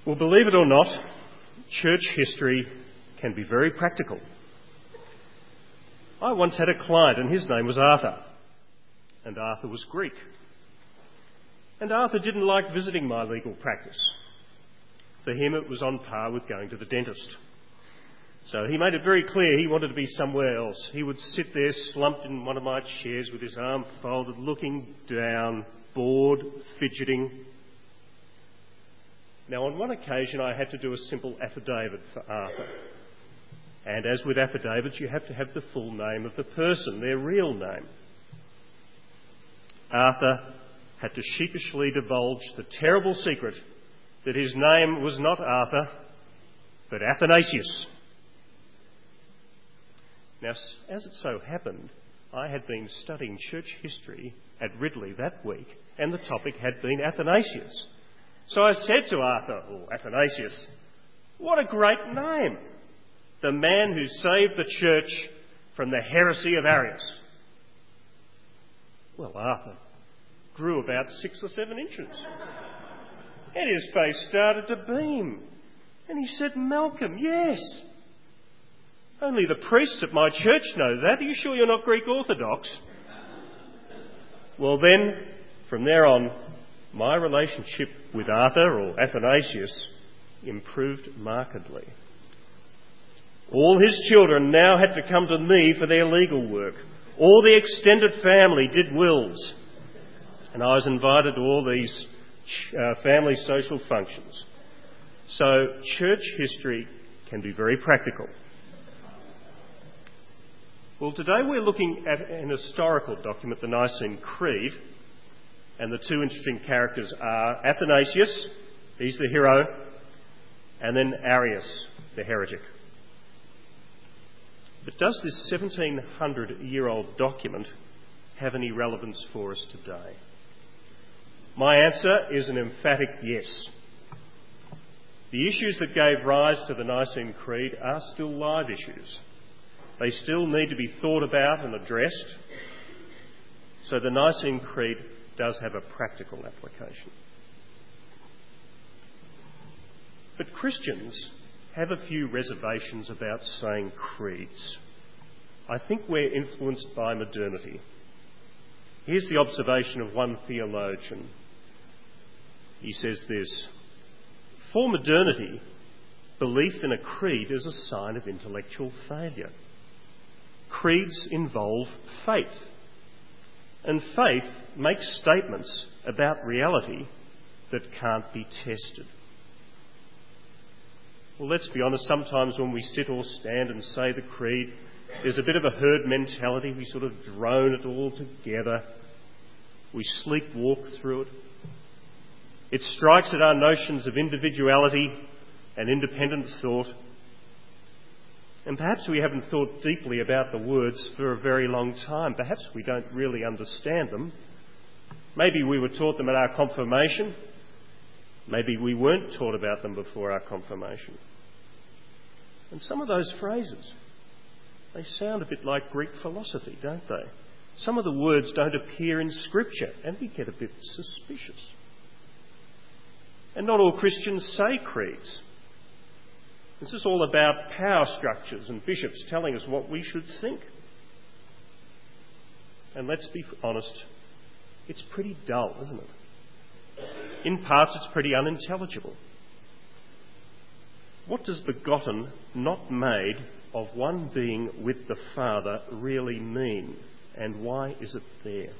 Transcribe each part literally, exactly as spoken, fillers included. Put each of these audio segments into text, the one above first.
Well, believe it or not, church history can be very practical. I once had a client and his name was Arthur, and Arthur was Greek. And Arthur didn't like visiting my legal practice. For him it was on par with going to the dentist. So he made it very clear he wanted to be somewhere else. He would sit there slumped in one of my chairs with his arm folded, looking down, bored, fidgeting. Now, on one occasion, I had to do a simple affidavit for Arthur. And as with affidavits, you have to have the full name of the person, their real name. Arthur had to sheepishly divulge the terrible secret that his name was not Arthur, but Athanasius. Now, as it so happened, I had been studying church history at Ridley that week, and the topic had been Athanasius. So I said to Arthur, or Athanasius, "What a great name! The man who saved the church from the heresy of Arius." Well, Arthur grew about six or seven inches. And his face started to beam. And he said, "Malcolm, yes. Only the priests at my church know that. Are you sure you're not Greek Orthodox?" Well then, from there on, my relationship with Arthur, or Athanasius, improved markedly. All his children now had to come to me for their legal work. All the extended family did wills. And I was invited to all these uh, family social functions. So church history can be very practical. Well, today we're looking at an historical document, the Nicene Creed, and the two interesting characters are Athanasius, he's the hero, and then Arius, the heretic. But does this seventeen hundred year old document have any relevance for us today? My answer is an emphatic yes. The issues that gave rise to the Nicene Creed are still live issues. They still need to be thought about and addressed. So the Nicene Creed does have a practical application. But Christians have a few reservations about saying creeds. I think we're influenced by modernity. Here's the observation of one theologian. He says this: "For modernity, belief in a creed is a sign of intellectual failure. Creeds involve faith, and faith makes statements about reality that can't be tested." Well, let's be honest, sometimes when we sit or stand and say the creed, there's a bit of a herd mentality. We sort of drone it all together. We sleepwalk through it. It strikes at our notions of individuality and independent thought. And perhaps we haven't thought deeply about the words for a very long time. Perhaps we don't really understand them. Maybe we were taught them at our confirmation. Maybe we weren't taught about them before our confirmation. And some of those phrases, they sound a bit like Greek philosophy, don't they? Some of the words don't appear in Scripture, and we get a bit suspicious. And not all Christians say creeds. This is all about power structures and bishops telling us what we should think. And let's be honest, it's pretty dull, isn't it? In parts, it's pretty unintelligible. What does begotten, not made, of one being with the Father really mean? And why is it there?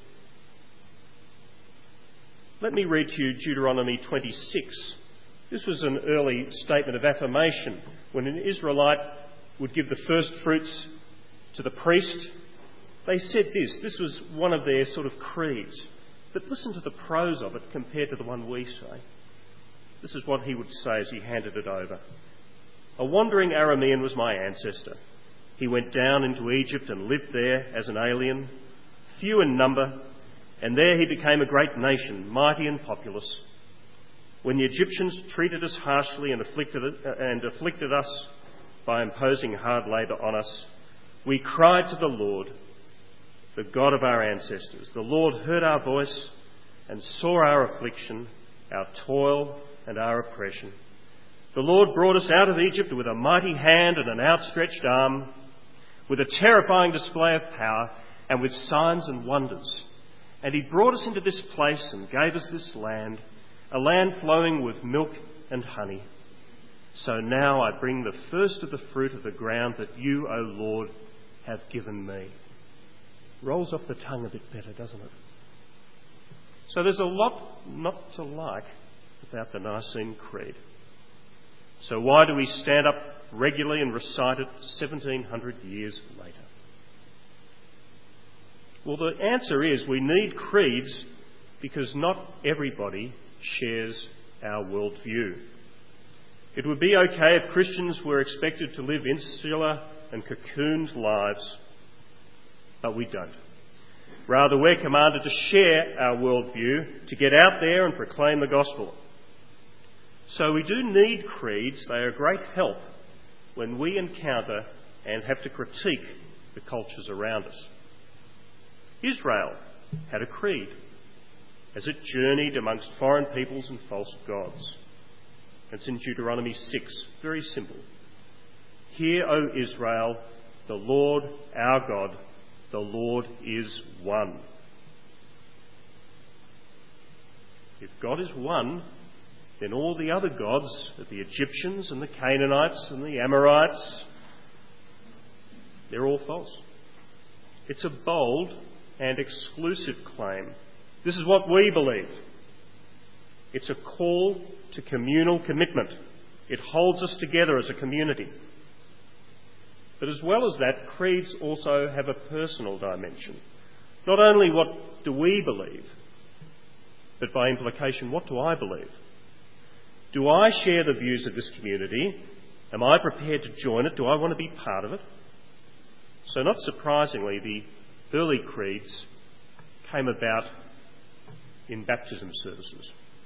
Let me read to you Deuteronomy twenty-six. This was an early statement of affirmation. When an Israelite would give the first fruits to the priest, they said this. This was one of their sort of creeds. But listen to the prose of it compared to the one we say. This is what he would say as he handed it over. "A wandering Aramean was my ancestor. He went down into Egypt and lived there as an alien, few in number, and there he became a great nation, mighty and populous. When the Egyptians treated us harshly and afflicted, and afflicted us by imposing hard labour on us, we cried to the Lord, the God of our ancestors. The Lord heard our voice and saw our affliction, our toil and our oppression. The Lord brought us out of Egypt with a mighty hand and an outstretched arm, with a terrifying display of power and with signs and wonders. And he brought us into this place and gave us this land, a land flowing with milk and honey. So now I bring the first of the fruit of the ground that you, O Lord, have given me. Rolls off the tongue a bit better, doesn't it? So there's a lot not to like about the Nicene Creed. So why do we stand up regularly and recite it seventeen hundred years later? Well, the answer is we need creeds because not everybody shares our worldview. It would be okay if Christians were expected to live insular and cocooned lives, but we don't. Rather, we're commanded to share our worldview, to get out there and proclaim the gospel. So we do need creeds. They are a great help when we encounter and have to critique the cultures around us. Israel had a creed as it journeyed amongst foreign peoples and false gods. It's in Deuteronomy six, very simple. Hear, O Israel, the Lord our God, the Lord is one. If God is one, then all the other gods of the Egyptians and the Canaanites and the Amorites, they're all false. It's a bold and exclusive claim. This is what we believe. It's a call to communal commitment. It holds us together as a community. But as well as that, creeds also have a personal dimension. Not only what do we believe, but by implication, what do I believe? Do I share the views of this community? Am I prepared to join it? Do I want to be part of it? So not surprisingly, the early creeds came about in baptism services.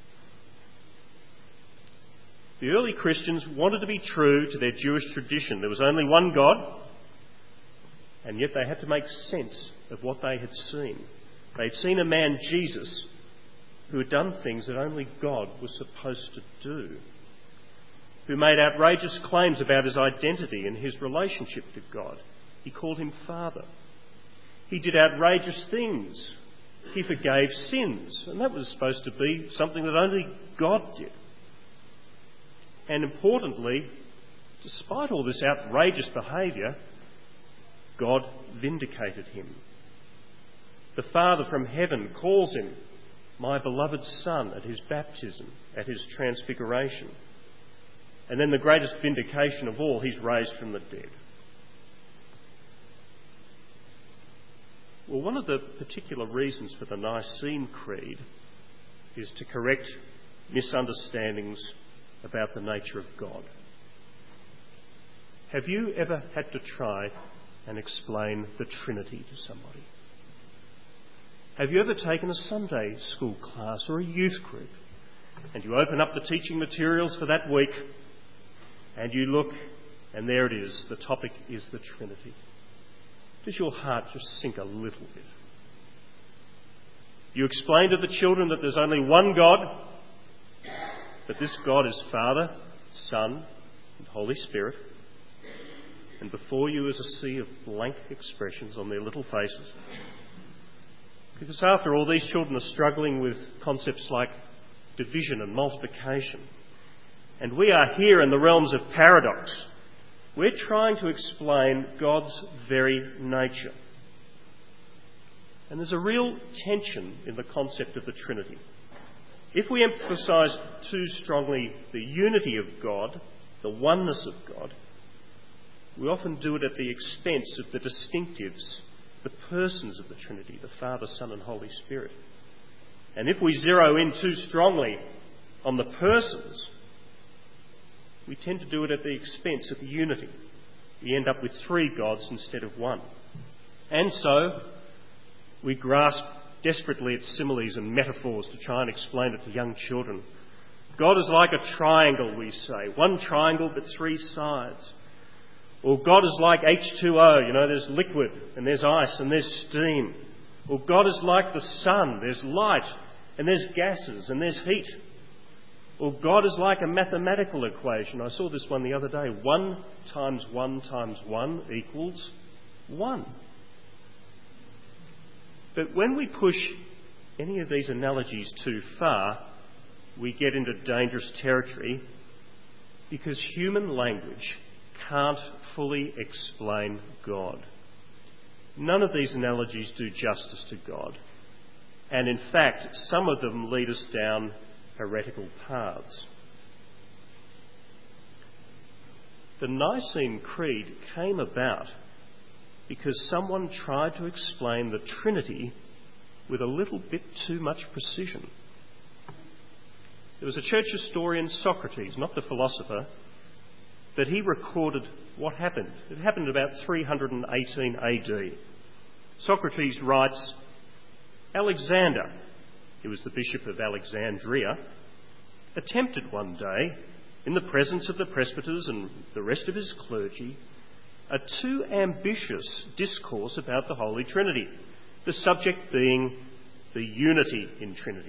The early Christians wanted to be true to their Jewish tradition. There was only one God, and yet they had to make sense of what they had seen. They'd seen a man, Jesus, who had done things that only God was supposed to do, who made outrageous claims about his identity and his relationship to God. He called him Father. He did outrageous things. He forgave sins, and that was supposed to be something that only God did. And importantly, despite all this outrageous behaviour, God vindicated him. The Father from heaven calls him my beloved Son at his baptism, at his transfiguration. And then the greatest vindication of all, he's raised from the dead. Well, one of the particular reasons for the Nicene Creed is to correct misunderstandings about the nature of God. Have you ever had to try and explain the Trinity to somebody? Have you ever taken a Sunday school class or a youth group and you open up the teaching materials for that week and you look and there it is, the topic is the Trinity? Does your heart just sink a little bit? You explain to the children that there's only one God, that this God is Father, Son and Holy Spirit, and before you is a sea of blank expressions on their little faces. Because after all, these children are struggling with concepts like division and multiplication. And we are here in the realms of paradox. We're trying to explain God's very nature. And there's a real tension in the concept of the Trinity. If we emphasise too strongly the unity of God, the oneness of God, we often do it at the expense of the distinctives, the persons of the Trinity, the Father, Son and Holy Spirit. And if we zero in too strongly on the persons, we tend to do it at the expense of the unity. We end up with three gods instead of one. And so we grasp desperately at similes and metaphors to try and explain it to young children. God is like a triangle, we say. One triangle but three sides. Or God is like H two O, you know, there's liquid and there's ice and there's steam. Or God is like the sun, there's light and there's gases and there's heat. Or God is like a mathematical equation. I saw this one the other day. One times one times one equals one. But when we push any of these analogies too far, we get into dangerous territory because human language can't fully explain God. None of these analogies do justice to God. And in fact, some of them lead us down heretical paths. The Nicene Creed came about because someone tried to explain the Trinity with a little bit too much precision. There was a church historian, Socrates, not the philosopher, but he recorded what happened. It happened about three hundred eighteen A D. Socrates writes, Alexander, who was the Bishop of Alexandria, attempted one day, in the presence of the presbyters and the rest of his clergy, a too ambitious discourse about the Holy Trinity, the subject being the unity in Trinity.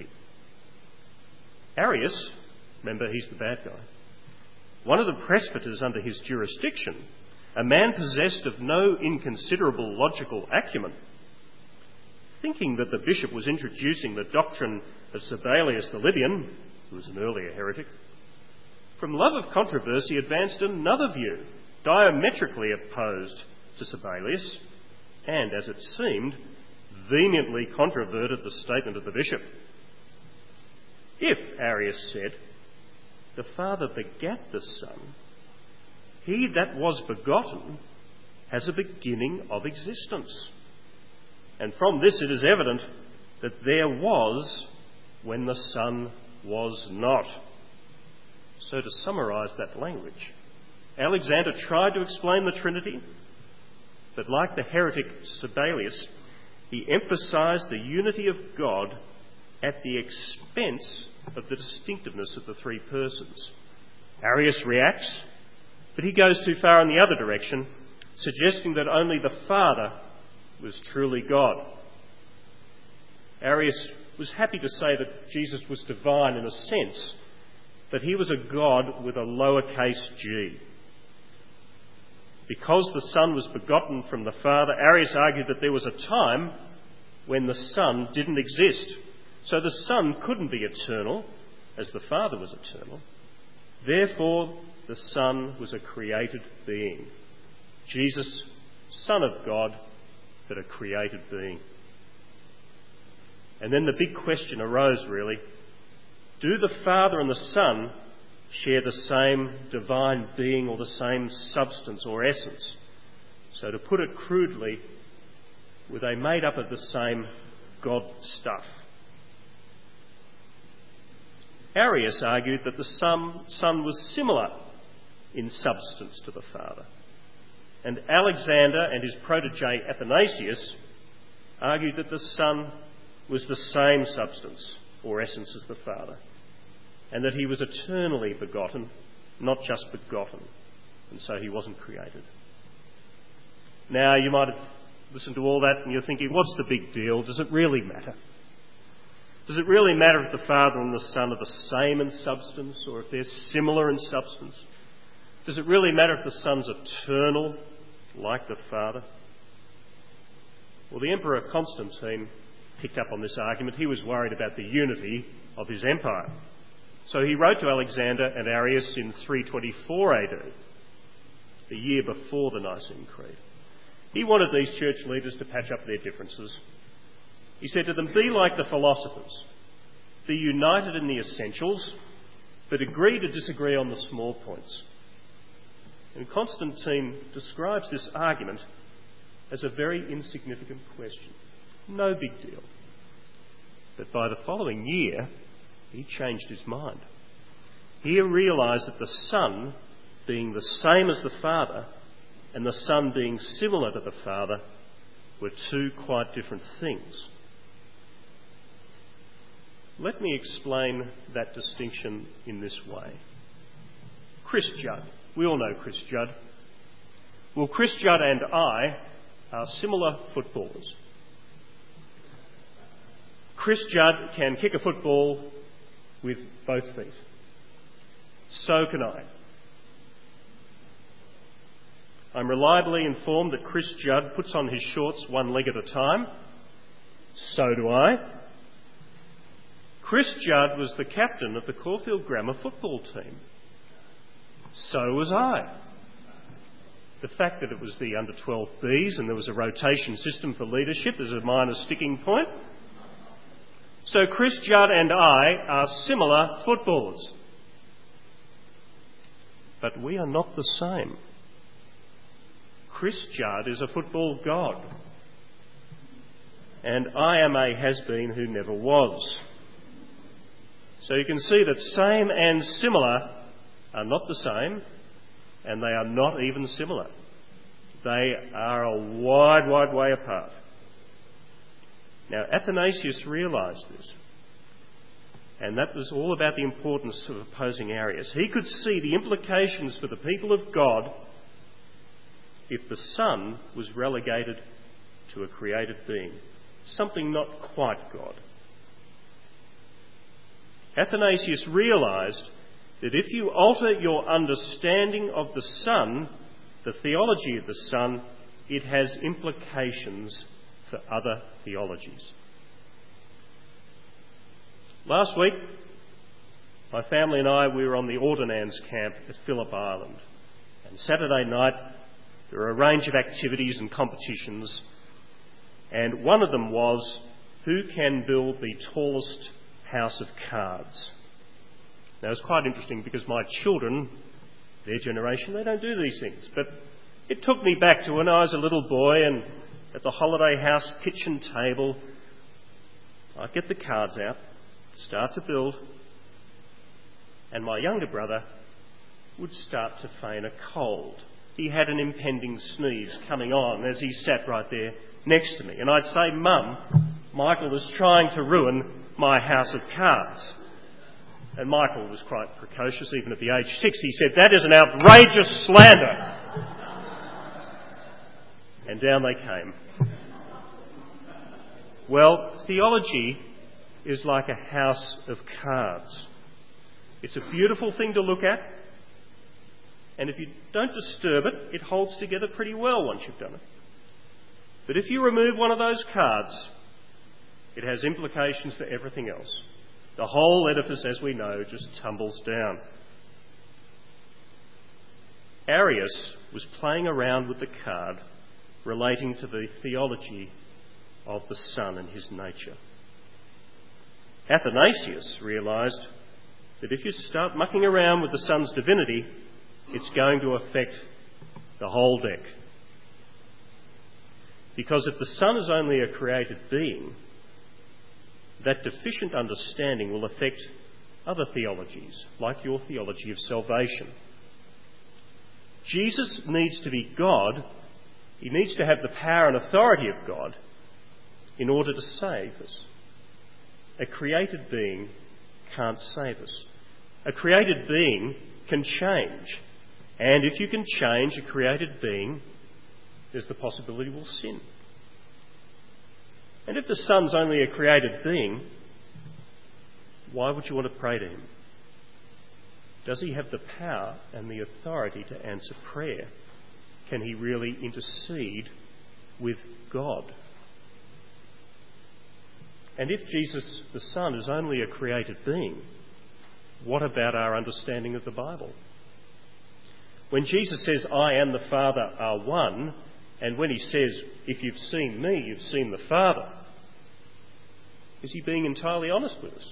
Arius, remember he's the bad guy, one of the presbyters under his jurisdiction, a man possessed of no inconsiderable logical acumen, thinking that the bishop was introducing the doctrine of Sabellius the Libyan, who was an earlier heretic, from love of controversy advanced another view, diametrically opposed to Sabellius, and, as it seemed, vehemently controverted the statement of the bishop. If, Arius said, the Father begat the Son, he that was begotten has a beginning of existence. And from this it is evident that there was when the Son was not. So to summarise that language, Alexander tried to explain the Trinity, but like the heretic Sabellius, he emphasised the unity of God at the expense of the distinctiveness of the three persons. Arius reacts, but he goes too far in the other direction, suggesting that only the Father was truly God. Arius was happy to say that Jesus was divine in a sense, but he was a God with a lowercase g. Because the Son was begotten from the Father, Arius argued that there was a time when the Son didn't exist. So the Son couldn't be eternal, as the Father was eternal. Therefore, the Son was a created being. Jesus, Son of God, but a created being. And then the big question arose, really. Do the Father and the Son share the same divine being or the same substance or essence? So to put it crudely, were they made up of the same God stuff? Arius argued that the Son, son was similar in substance to the Father. And Alexander and his protege Athanasius argued that the Son was the same substance or essence as the Father, and that he was eternally begotten, not just begotten, and so he wasn't created. Now, you might have listened to all that and you're thinking, what's the big deal? Does it really matter? Does it really matter if the Father and the Son are the same in substance or if they're similar in substance? Does it really matter if the Son's eternal, like the Father? Well, the Emperor Constantine picked up on this argument. He was worried about the unity of his empire. So he wrote to Alexander and Arius in three twenty-four A D, the year before the Nicene Creed. He wanted these church leaders to patch up their differences. He said to them, be like the philosophers. Be united in the essentials, but agree to disagree on the small points. And Constantine describes this argument as a very insignificant question. No big deal. But by the following year, he changed his mind. He realised that the Son, being the same as the Father, and the Son being similar to the Father, were two quite different things. Let me explain that distinction in this way. Chris Judd. We all know Chris Judd. Well, Chris Judd and I are similar footballers. Chris Judd can kick a football with both feet. So can I. I'm reliably informed that Chris Judd puts on his shorts one leg at a time. So do I. Chris Judd was the captain of the Caulfield Grammar football team. So was I. The fact that it was the under twelve Bs and there was a rotation system for leadership is a minor sticking point. So Chris Judd and I are similar footballers. But we are not the same. Chris Judd is a football god. And I am a has-been who never was. So you can see that same and similar are not the same, and they are not even similar. They are a wide, wide way apart. Now, Athanasius realised this, and that was all about the importance of opposing Arius. He could see the implications for the people of God if the Son was relegated to a created being, something not quite God. Athanasius realised that if you alter your understanding of the Son, the theology of the Son, it has implications for other theologies. Last week, my family and I, we were on the Ordonnance camp at Phillip Island. And Saturday night, there were a range of activities and competitions. And one of them was, who can build the tallest house of cards? Now, it's quite interesting because my children, their generation, they don't do these things. But it took me back to when I was a little boy and at the holiday house kitchen table, I'd get the cards out, start to build, and my younger brother would start to feign a cold. He had an impending sneeze coming on as he sat right there next to me. And I'd say, Mum, Michael is trying to ruin my house of cards. And Michael was quite precocious, even at the age of six. He said, that is an outrageous slander. And down they came. Well, theology is like a house of cards. It's a beautiful thing to look at. And if you don't disturb it, it holds together pretty well once you've done it. But if you remove one of those cards, it has implications for everything else. The whole edifice, as we know, just tumbles down. Arius was playing around with the card relating to the theology of the Son and his nature. Athanasius realised that if you start mucking around with the Son's divinity, it's going to affect the whole deck. Because if the Son is only a created being, that deficient understanding will affect other theologies, like your theology of salvation. Jesus needs to be God. He needs to have the power and authority of God in order to save us. A created being can't save us. A created being can change. And if you can change a created being, there's the possibility we'll sin. And if the Son's only a created being, why would you want to pray to him? Does he have the power and the authority to answer prayer? Can he really intercede with God? And if Jesus, the Son, is only a created being, what about our understanding of the Bible? When Jesus says, I and the Father are one, and when he says, if you've seen me, you've seen the Father, is he being entirely honest with us?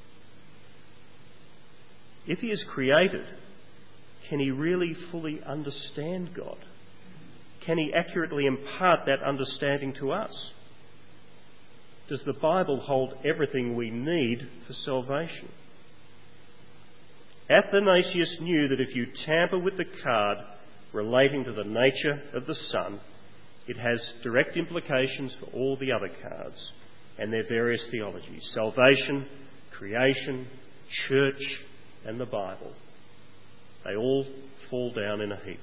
If he is created, can he really fully understand God? Can he accurately impart that understanding to us? Does the Bible hold everything we need for salvation? Athanasius knew that if you tamper with the card relating to the nature of the Son, it has direct implications for all the other cards and their various theologies: salvation, creation, church, and the Bible. They all fall down in a heap.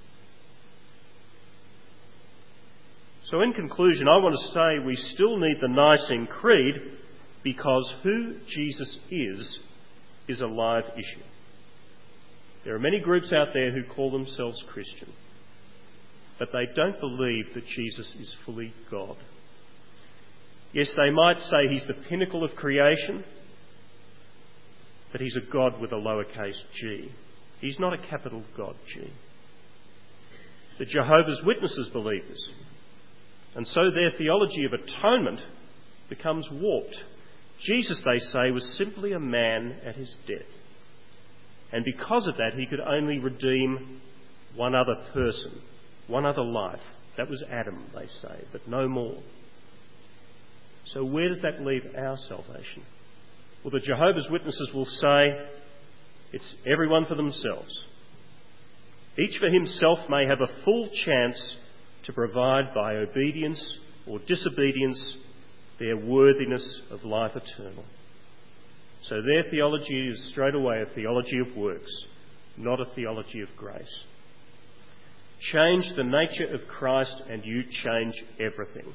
So in conclusion, I want to say we still need the Nicene Creed because who Jesus is, is a live issue. There are many groups out there who call themselves Christian, but they don't believe that Jesus is fully God. Yes, they might say he's the pinnacle of creation, but he's a God with a lowercase g. He's not a capital God G. The Jehovah's Witnesses believe this, and so their theology of atonement becomes warped. Jesus, they say, was simply a man at his death, and because of that he could only redeem one other person, one other life. That was Adam, they say, but no more. So where does that leave our salvation? Well, the Jehovah's Witnesses will say it's everyone for themselves. Each for himself may have a full chance to provide by obedience or disobedience their worthiness of life eternal. So their theology is straight away a theology of works, not a theology of grace. Change the nature of Christ and you change everything.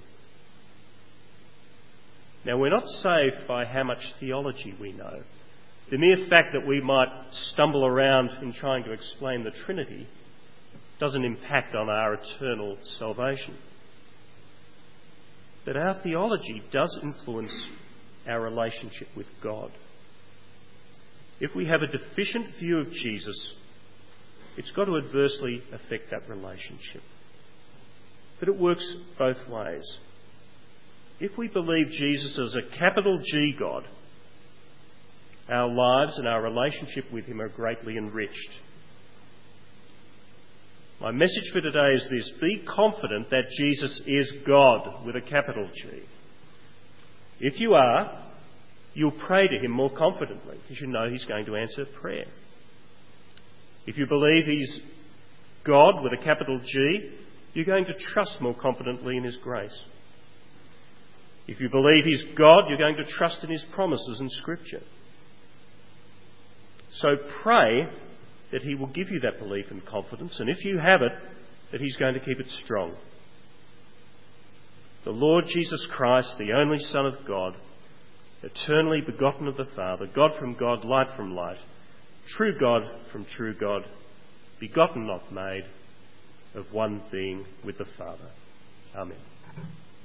Now, we're not saved by how much theology we know. The mere fact that we might stumble around in trying to explain the Trinity doesn't impact on our eternal salvation. But our theology does influence our relationship with God. If we have a deficient view of Jesus, it's got to adversely affect that relationship. But it works both ways. If we believe Jesus is a capital G God, our lives and our relationship with him are greatly enriched. My message for today is this: be confident that Jesus is God with a capital G. If you are, you'll pray to him more confidently because you know he's going to answer prayer. If you believe he's God with a capital G, you're going to trust more confidently in his grace. If you believe he's God, you're going to trust in his promises in Scripture. So pray that he will give you that belief and confidence, and if you have it, that he's going to keep it strong. The Lord Jesus Christ, the only Son of God, eternally begotten of the Father, God from God, light from light, true God from true God, begotten not made, of one being with the Father. Amen.